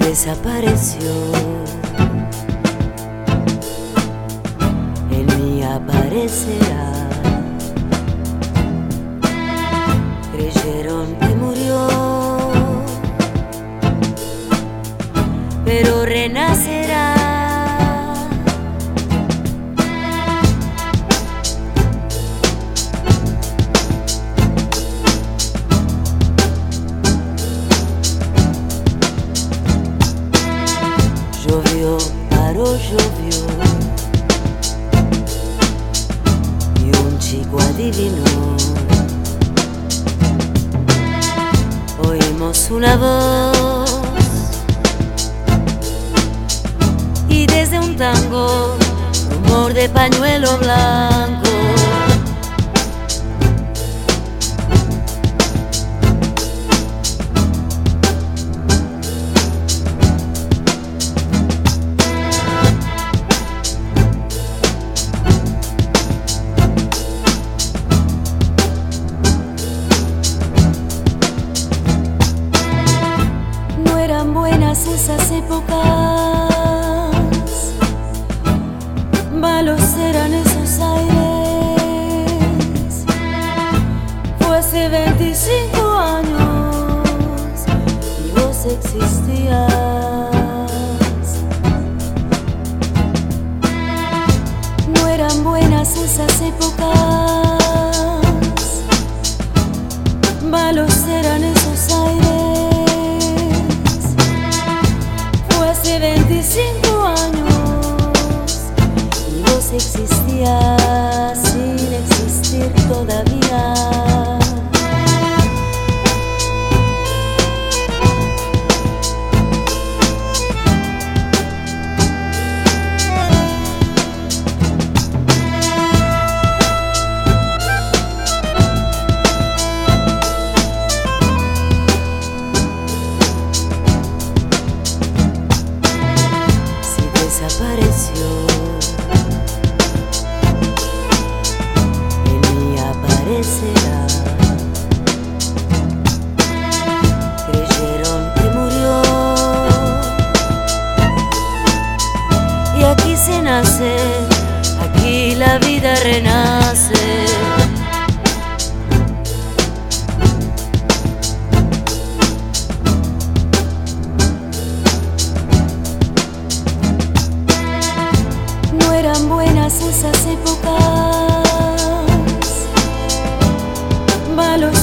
desapareció, en mí aparecerá. Creyeron que murió, pero renacerá. Llovió, paró, llovió, y un chico adivinó. Oímos una voz, y desde un tango, rumor de pañuelo blanco. Buenas esas épocas, malos eran esos aires. Fue hace 25 años y vos existías. No eran buenas esas épocas, malos eran esos aires. Hace 25 años y vos existías sin existir todavía. Desapareció, en mí aparecerá. Creyeron que murió, y aquí se nace, aquí la vida renace. No eran buenas esas épocas, malos